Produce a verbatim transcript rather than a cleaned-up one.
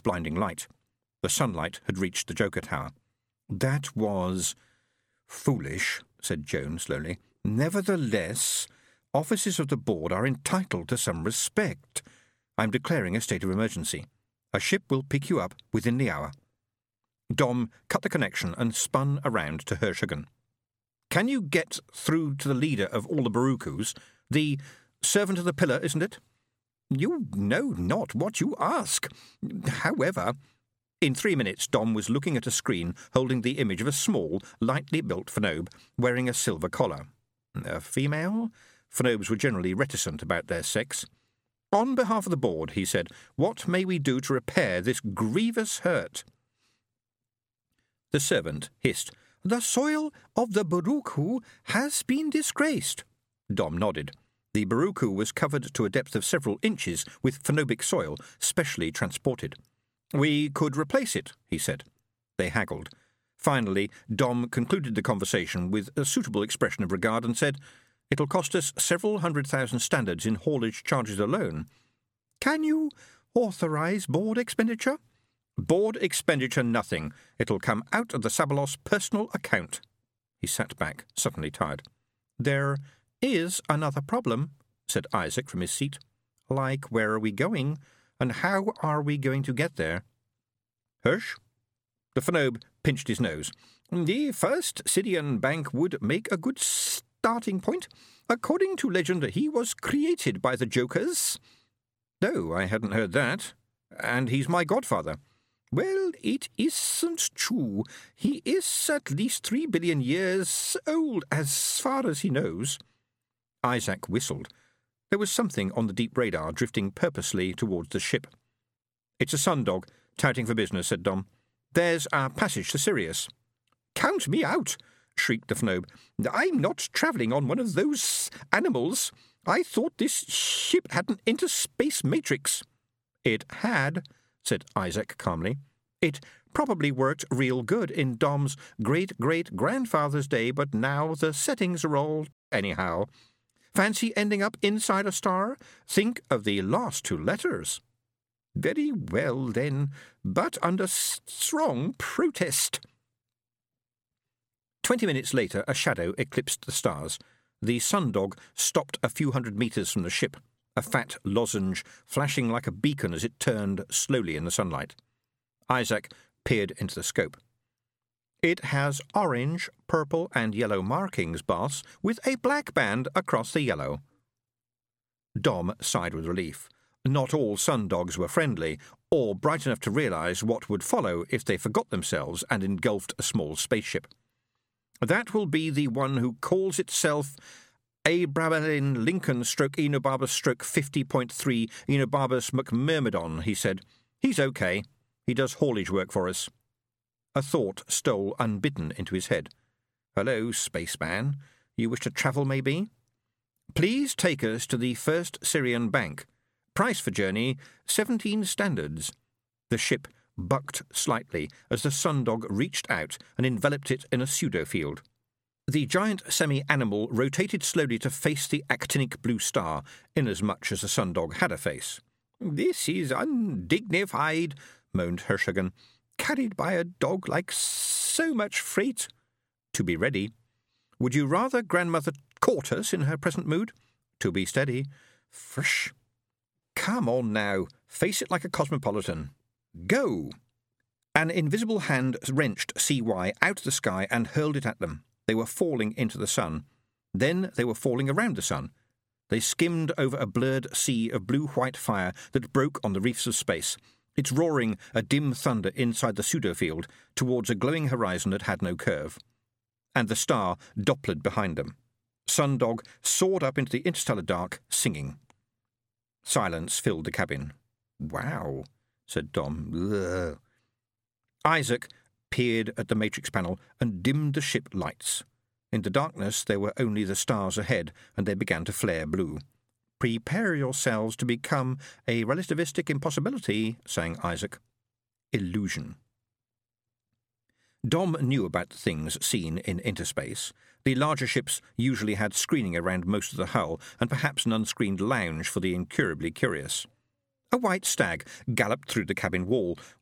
blinding light. The sunlight had reached the Joker Tower. "That was foolish," said Joan slowly. "Nevertheless, officers of the board are entitled to some respect. I'm declaring a state of emergency. A ship will pick you up within the hour." Dom cut the connection and spun around to Hershigan. "Can you get through to the leader of all the Barukus? The servant of the pillar, isn't it?" "You know not what you ask. However—" In three minutes, Dom was looking at a screen holding the image of a small, lightly built Fanobe wearing a silver collar. A female? Fanobes were generally reticent about their sex. "On behalf of the board," he said, "what may we do to repair this grievous hurt?" The servant hissed, "The soil of the Baruku has been disgraced." Dom nodded. The Baruku was covered to a depth of several inches with Fanobic soil, specially transported. "We could replace it," he said. They haggled. Finally, Dom concluded the conversation with a suitable expression of regard and said, "It'll cost us several hundred thousand standards in haulage charges alone." "Can you authorize board expenditure?" "Board expenditure nothing. It'll come out of the Sabalos personal account." He sat back, suddenly tired. "There is another problem," said Isaac from his seat. "Like, where are we going? And how are we going to get there?" "Hirsch?" The Fanobe pinched his nose. "The first Syrian bank would make a good starting point. According to legend, he was created by the Jokers." "Oh, I hadn't heard that. And he's my godfather." "Well, it isn't true. He is at least three billion years old, as far as he knows." Isaac whistled. There was something on the deep radar drifting purposely towards the ship. "It's a sundog, touting for business," said Dom. "There's our passage to Sirius." "Count me out," shrieked the Fanobe. "I'm not travelling on one of those animals. I thought this ship had an interspace matrix." "It had," said Isaac calmly. "It probably worked real good in Dom's great-great-grandfather's day, but now the settings are all anyhow. Fancy ending up inside a star? Think of the last two letters." "Very well, then, but under strong protest." Twenty minutes later, a shadow eclipsed the stars. The sundog stopped a few hundred metres from the ship, a fat lozenge flashing like a beacon as it turned slowly in the sunlight. Isaac peered into the scope. "It has orange, purple and yellow markings, boss, with a black band across the yellow." Dom sighed with relief. Not all sundogs were friendly, or bright enough to realise what would follow if they forgot themselves and engulfed a small spaceship. "That will be the one who calls itself Abramelin Lincoln stroke Enobarbus stroke fifty point three Enobarbus McMyrmidon," he said. "He's okay. He does haulage work for us." A thought stole unbidden into his head. "Hello, spaceman. You wish to travel, maybe?" "Please take us to the First Syrian Bank. Price for journey, seventeen standards." The ship bucked slightly as the sundog reached out and enveloped it in a pseudo-field. The giant semi-animal rotated slowly to face the actinic blue star, inasmuch as the sundog had a face. "This is undignified," moaned Hershigan. "Carried by a dog like so much freight." "To be ready." "Would you rather grandmother caught us in her present mood?" "To be steady." "Frish." "Come on now. Face it like a cosmopolitan. Go!" An invisible hand wrenched C Y out of the sky and hurled it at them. They were falling into the sun. Then they were falling around the sun. They skimmed over a blurred sea of blue-white fire that broke on the reefs of space, its roaring a dim thunder inside the pseudo-field towards a glowing horizon that had no curve. And the star Dopplered behind them. Sundog soared up into the interstellar dark, singing. Silence filled the cabin. "Wow," said Dom. Ugh. Isaac peered at the matrix panel and dimmed the ship lights. In the darkness there were only the stars ahead, and they began to flare blue. "Prepare yourselves to become a relativistic impossibility," sang Isaac. Illusion. Dom knew about the things seen in interspace. The larger ships usually had screening around most of the hull, and perhaps an unscreened lounge for the incurably curious. A white stag galloped through the cabin wall,